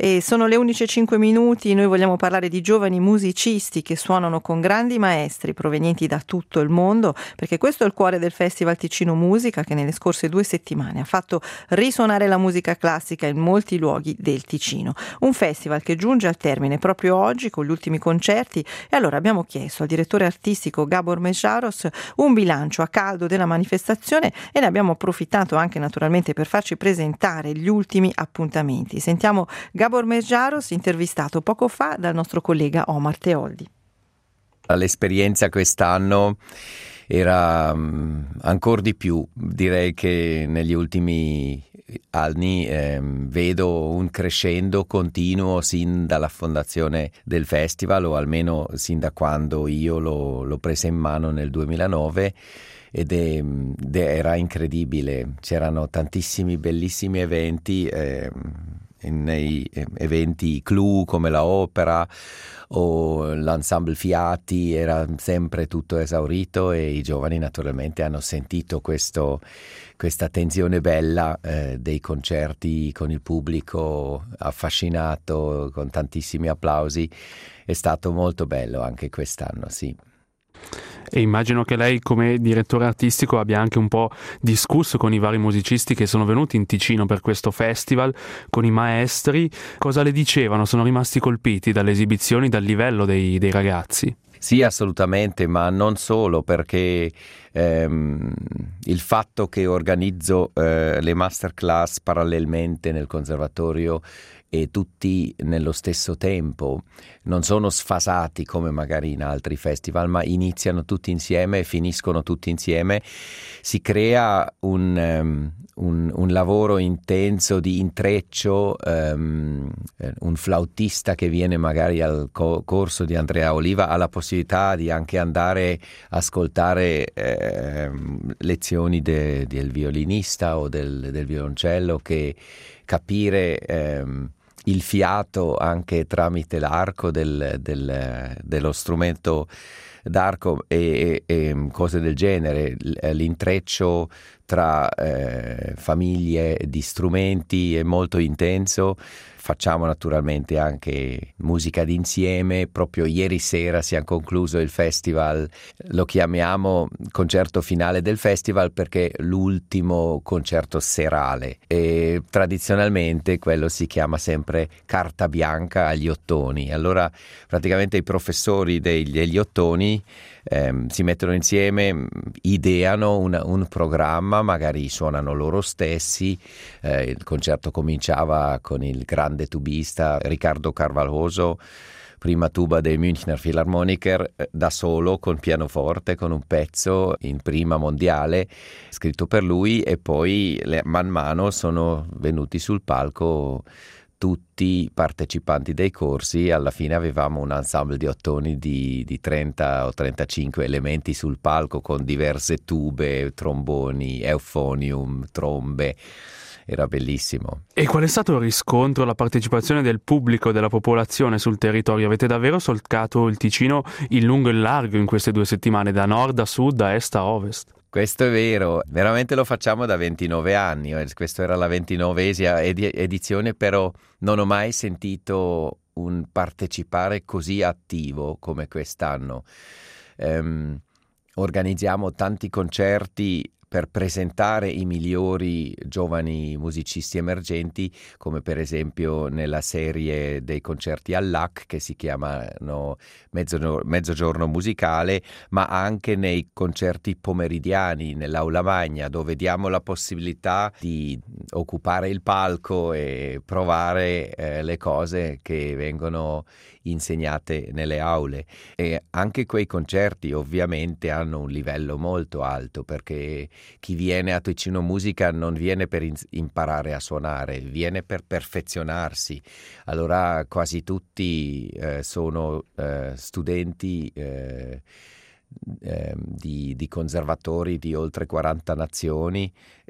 E sono le 11:05, noi vogliamo parlare di giovani musicisti che suonano con grandi maestri provenienti da tutto il mondo, perché questo è il cuore del Festival Ticino Musica, che nelle scorse 2 settimane ha fatto risuonare la musica classica in molti luoghi del Ticino. Un festival che giunge al termine proprio oggi con gli ultimi concerti, e allora abbiamo chiesto al direttore artistico Gabor Meszaros un bilancio a caldo della manifestazione e ne abbiamo approfittato anche naturalmente per farci presentare gli ultimi appuntamenti. Sentiamo Gabor Meszaros, intervistato poco fa dal nostro collega Omar Teoldi. L'esperienza quest'anno era ancora di più. Direi che negli ultimi anni vedo un crescendo continuo sin dalla fondazione del festival, o almeno sin da quando io l'ho presa in mano nel 2009. Ed era incredibile, c'erano tantissimi bellissimi eventi, nei eventi clou come la opera o l'ensemble Fiati, era sempre tutto esaurito e i giovani naturalmente hanno sentito questa tensione bella dei concerti con il pubblico affascinato, con tantissimi applausi. È stato molto bello anche quest'anno, sì. E immagino che lei come direttore artistico abbia anche un po' discusso con i vari musicisti che sono venuti in Ticino per questo festival, con i maestri. Cosa le dicevano? Sono rimasti colpiti dalle esibizioni, dal livello dei ragazzi? Sì, assolutamente, ma non solo, perché il fatto che organizzo le masterclass parallelmente nel conservatorio e tutti nello stesso tempo, non sono sfasati come magari in altri festival, ma iniziano tutti insieme e finiscono tutti insieme, si crea un lavoro intenso di intreccio. Un flautista che viene magari al corso di Andrea Oliva ha la possibilità di anche andare a ascoltare lezioni del violinista o del violoncello, che capire il fiato anche tramite l'arco dello strumento d'arco e cose del genere, l'intreccio tra famiglie di strumenti è molto intenso. Facciamo naturalmente anche musica d'insieme. Proprio ieri sera si è concluso il festival, lo chiamiamo concerto finale del festival perché è l'ultimo concerto serale e tradizionalmente quello si chiama sempre carta bianca agli ottoni. Allora praticamente i professori degli ottoni si mettono insieme, ideano un programma, magari suonano loro stessi. Il concerto cominciava con il grande tubista Riccardo Carvalhoso, prima tuba dei Münchner Philharmoniker, da solo con pianoforte, con un pezzo in prima mondiale scritto per lui, e poi man mano sono venuti sul palco tutti i partecipanti dei corsi. Alla fine avevamo un ensemble di ottoni di 30 o 35 elementi sul palco, con diverse tube, tromboni, euphonium, trombe. Era bellissimo. E qual è stato il riscontro, la partecipazione del pubblico, della popolazione sul territorio? Avete davvero solcato il Ticino in lungo e in largo in queste 2 settimane, da nord a sud, da est a ovest. Questo è vero, veramente lo facciamo da 29 anni, questa era la 29esima edizione, però non ho mai sentito un partecipare così attivo come quest'anno. Organizziamo tanti concerti per presentare i migliori giovani musicisti emergenti, come per esempio nella serie dei concerti all'AC che si chiamano Mezzogiorno Musicale, ma anche nei concerti pomeridiani nell'Aula Magna, dove diamo la possibilità di occupare il palco e provare le cose che vengono insegnate nelle aule. E anche quei concerti ovviamente hanno un livello molto alto, perché chi viene a Ticino Musica non viene per imparare a suonare, viene per perfezionarsi. Allora quasi tutti sono studenti di conservatori di oltre 40 nazioni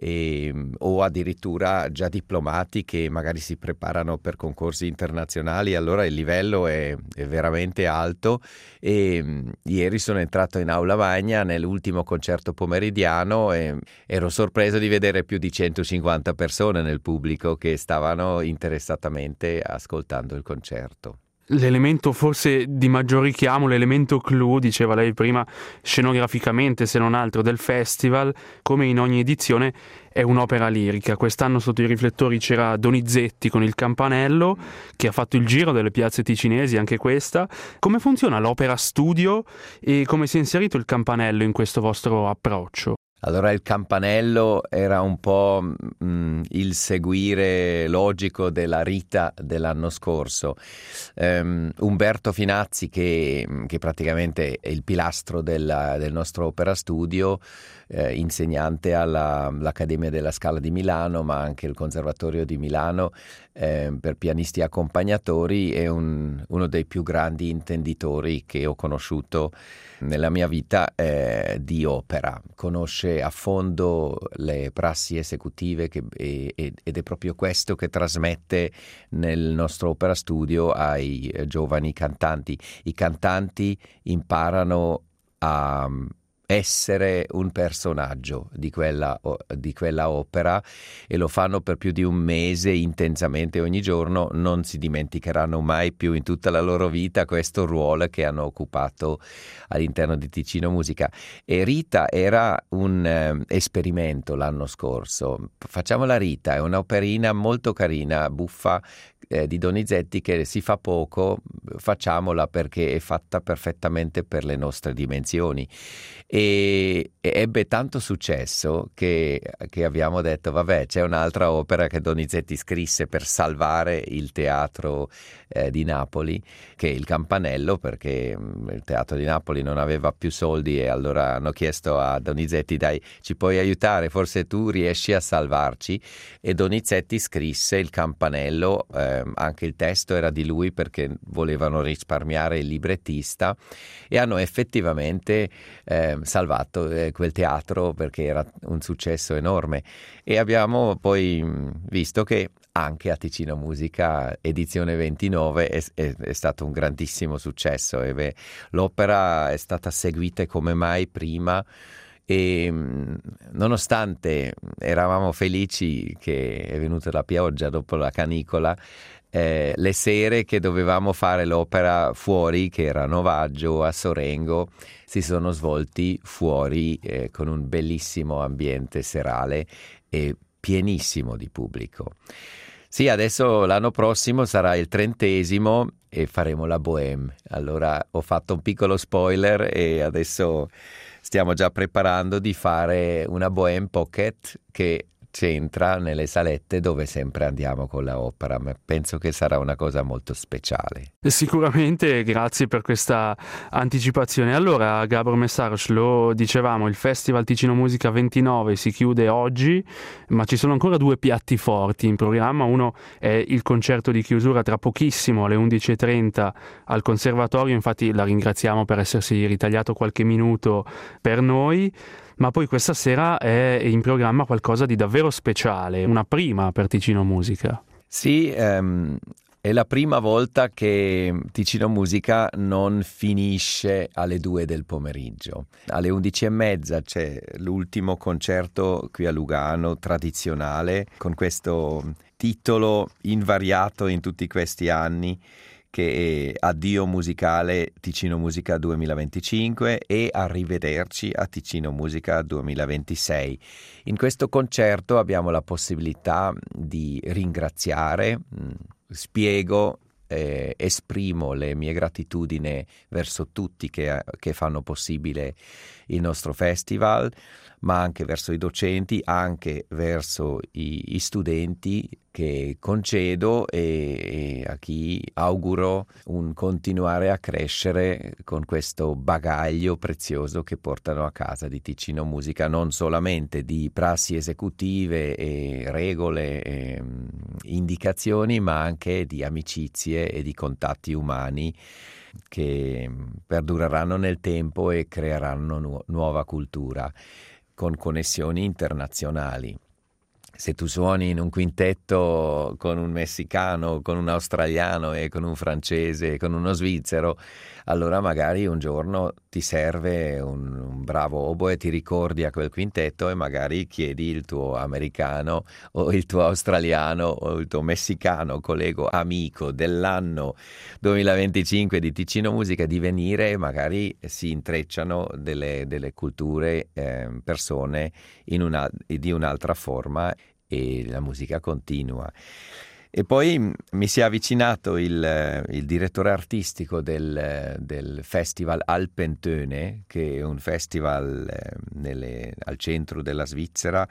o addirittura già diplomati che magari si preparano per concorsi internazionali, allora il livello è veramente alto. E ieri sono entrato in aula magna nell'ultimo concerto pomeridiano e ero sorpreso di vedere più di 150 persone nel pubblico che stavano interessatamente ascoltando il concerto. L'elemento forse di maggior richiamo, l'elemento clou, diceva lei prima, scenograficamente se non altro del festival, come in ogni edizione, è un'opera lirica. Quest'anno sotto i riflettori c'era Donizetti con il Campanello, che ha fatto il giro delle piazze ticinesi, anche questa. Come funziona l'opera studio e come si è inserito il Campanello in questo vostro approccio? Allora il Campanello era un po' il seguire logico della Rita dell'anno scorso. Umberto Finazzi, che praticamente è il pilastro del nostro opera studio, insegnante all'Accademia della Scala di Milano, ma anche il Conservatorio di Milano per pianisti accompagnatori, è uno dei più grandi intenditori che ho conosciuto nella mia vita di opera. Conosce a fondo le prassi esecutive ed è proprio questo che trasmette nel nostro opera studio ai giovani cantanti. I cantanti imparano a essere un personaggio di quella opera e lo fanno per più di un mese intensamente ogni giorno. Non si dimenticheranno mai più in tutta la loro vita questo ruolo che hanno occupato all'interno di Ticino Musica. E Rita era un esperimento l'anno scorso. Facciamo la Rita, è un'operina molto carina, buffa, di Donizetti, che si fa poco, facciamola perché è fatta perfettamente per le nostre dimensioni. E ebbe tanto successo che abbiamo detto vabbè, c'è un'altra opera che Donizetti scrisse per salvare il teatro di Napoli, che è il Campanello, perché il teatro di Napoli non aveva più soldi e allora hanno chiesto a Donizetti: dai, ci puoi aiutare, forse tu riesci a salvarci. E Donizetti scrisse il Campanello, anche il testo era di lui perché volevano risparmiare il librettista, e hanno effettivamente salvato quel teatro perché era un successo enorme. E abbiamo poi visto che anche a Ticino Musica edizione 29 è stato un grandissimo successo e l'opera è stata seguita come mai prima. E nonostante eravamo felici che è venuta la pioggia dopo la canicola, le sere che dovevamo fare l'opera fuori, che era a Novaggio, a Sorengo, si sono svolti fuori con un bellissimo ambiente serale e pienissimo di pubblico. Sì, adesso l'anno prossimo sarà il 30° e faremo la Bohème. Allora ho fatto un piccolo spoiler e adesso stiamo già preparando di fare una Bohème Pocket che c'entra nelle salette dove sempre andiamo con la opera, ma penso che sarà una cosa molto speciale. Sicuramente, grazie per questa anticipazione. Allora, Gabor Messaros, lo dicevamo, il Festival Ticino Musica 29 si chiude oggi, ma ci sono ancora 2 piatti forti in programma. Uno è il concerto di chiusura tra pochissimo, alle 11:30 al Conservatorio, infatti la ringraziamo per essersi ritagliato qualche minuto per noi. Ma poi questa sera è in programma qualcosa di davvero speciale, una prima per Ticino Musica. Sì, è la prima volta che Ticino Musica non finisce alle 2 del pomeriggio. Alle 11:30 c'è l'ultimo concerto qui a Lugano, tradizionale, con questo titolo invariato in tutti questi anni, che è Addio musicale Ticino Musica 2025 e Arrivederci a Ticino Musica 2026. In questo concerto abbiamo la possibilità di ringraziare, spiego, esprimo le mie gratitudini verso tutti che fanno possibile il nostro festival, ma anche verso i docenti, anche verso i studenti che concedo e a chi auguro un continuare a crescere con questo bagaglio prezioso che portano a casa di Ticino Musica, non solamente di prassi esecutive e regole e indicazioni, ma anche di amicizie storie e di contatti umani che perdureranno nel tempo e creeranno nuova cultura con connessioni internazionali. Se tu suoni in un quintetto con un messicano, con un australiano e con un francese, con uno svizzero, allora magari un giorno ti serve un bravo oboe, ti ricordi a quel quintetto e magari chiedi il tuo americano o il tuo australiano o il tuo messicano, collego, amico dell'anno 2025 di Ticino Musica di venire, e magari si intrecciano delle culture, persone di un'altra forma, e la musica continua. E poi mi si è avvicinato il direttore artistico del festival Alpentöne, che è un festival al centro della Svizzera,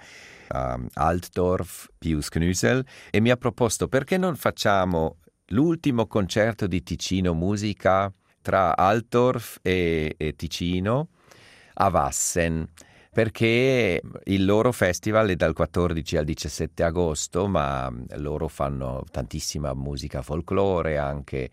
Altdorf più Knüssel, e mi ha proposto: perché non facciamo l'ultimo concerto di Ticino Musica tra Altdorf e Ticino a Wassen, perché il loro festival è dal 14 al 17 agosto, ma loro fanno tantissima musica folklore, anche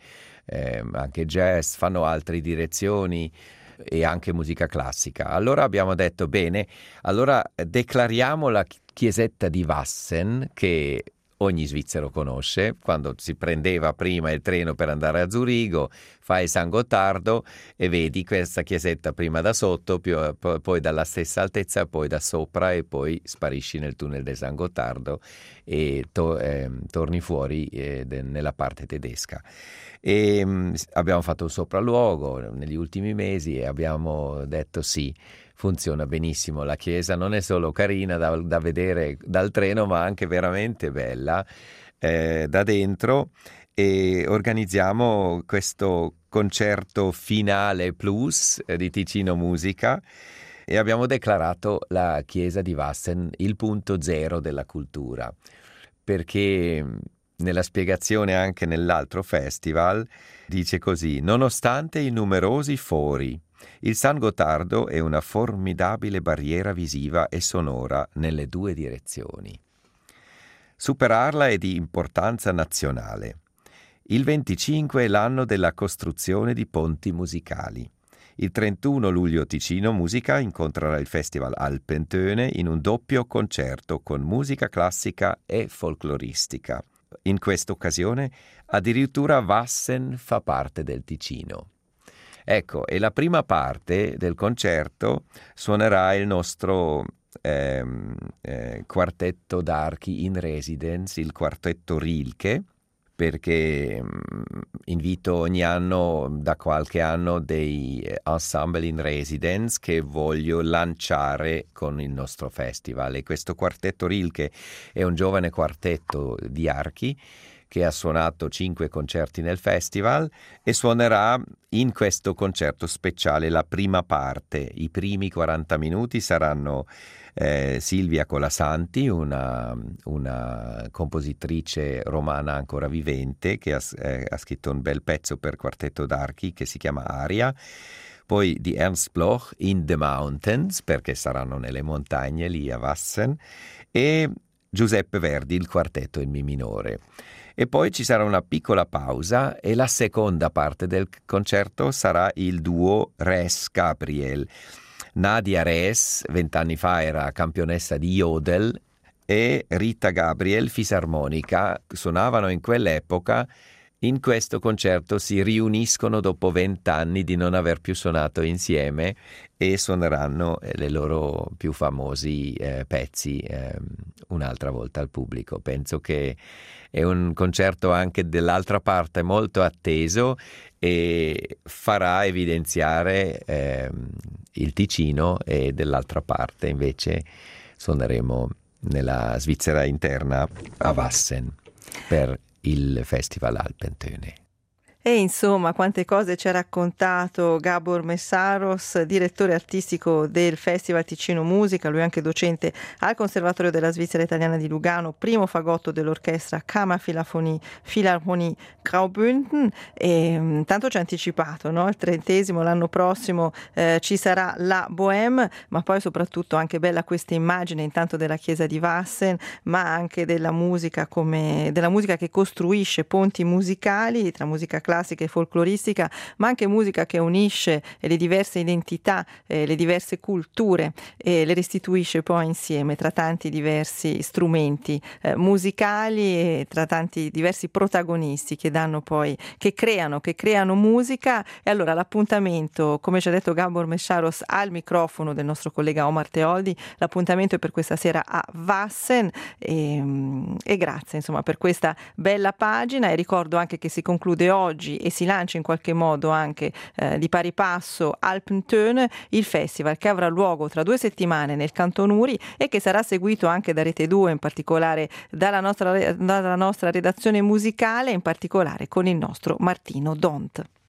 jazz, fanno altre direzioni e anche musica classica. Allora abbiamo detto: bene, allora declariamo la chiesetta di Wassen, che ogni svizzero conosce. Quando si prendeva prima il treno per andare a Zurigo, fai San Gottardo e vedi questa chiesetta prima da sotto, poi dalla stessa altezza, poi da sopra, e poi sparisci nel tunnel del San Gottardo e torni fuori nella parte tedesca. E abbiamo fatto un sopralluogo negli ultimi mesi e abbiamo detto sì, funziona benissimo. La chiesa non è solo carina da vedere dal treno, ma anche veramente bella da dentro, e organizziamo questo concerto finale plus di Ticino Musica, e abbiamo declarato la chiesa di Wassen il punto zero della cultura, perché nella spiegazione anche nell'altro festival dice così: nonostante i numerosi fori, il San Gottardo è una formidabile barriera visiva e sonora nelle due direzioni. Superarla è di importanza nazionale. Il 25 è l'anno della costruzione di ponti musicali. Il 31 luglio Ticino Musica incontrerà il Festival Alpentöne in un doppio concerto con musica classica e folcloristica. In questa occasione addirittura Wassen fa parte del Ticino. Ecco, e la prima parte del concerto suonerà il nostro quartetto d'archi in residence, il quartetto Rilke, perché invito ogni anno, da qualche anno, dei ensemble in residence che voglio lanciare con il nostro festival. E questo quartetto Rilke è un giovane quartetto di archi che ha suonato 5 concerti nel festival e suonerà in questo concerto speciale la prima parte. I primi 40 minuti saranno Silvia Colasanti, una compositrice romana ancora vivente, che ha scritto un bel pezzo per quartetto d'archi che si chiama Aria. Poi di Ernst Bloch, In the Mountains, perché saranno nelle montagne lì a Wassen, e Giuseppe Verdi, il quartetto in Mi minore. E poi ci sarà una piccola pausa e la seconda parte del concerto sarà il duo Rees-Gabriel. Nadia Rees, 20 anni fa, era campionessa di Jodel, e Rita Gabriel, fisarmonica, suonavano in quell'epoca. In questo concerto si riuniscono dopo 20 anni di non aver più suonato insieme e suoneranno le loro più famosi pezzi un'altra volta al pubblico. Penso che è un concerto anche dell'altra parte molto atteso e farà evidenziare il Ticino, e dell'altra parte invece suoneremo nella Svizzera interna a Wassen per il Festival Alpentöne. E insomma, quante cose ci ha raccontato Gabor Messaros, direttore artistico del Festival Ticino Musica, lui è anche docente al Conservatorio della Svizzera Italiana di Lugano, primo fagotto dell'orchestra Kammerphilharmonie Graubünden, e tanto ci ha anticipato, no? Il 30° l'anno prossimo ci sarà la Bohème, ma poi soprattutto anche bella questa immagine intanto della chiesa di Wassen, ma anche della musica che costruisce ponti musicali tra musica classica e folcloristica, ma anche musica che unisce le diverse identità, le diverse culture e le restituisce poi insieme tra tanti diversi strumenti musicali e tra tanti diversi protagonisti che creano musica. E allora l'appuntamento, come ci ha detto Gabor Messaros al microfono del nostro collega Omar Teoldi, l'appuntamento è per questa sera a Wassen e grazie insomma per questa bella pagina, e ricordo anche che si conclude oggi e si lancia in qualche modo anche di pari passo Alpentöne, il festival che avrà luogo tra 2 settimane nel Canton Uri e che sarà seguito anche da Rete 2, in particolare dalla nostra redazione musicale, in particolare con il nostro Martino Dont.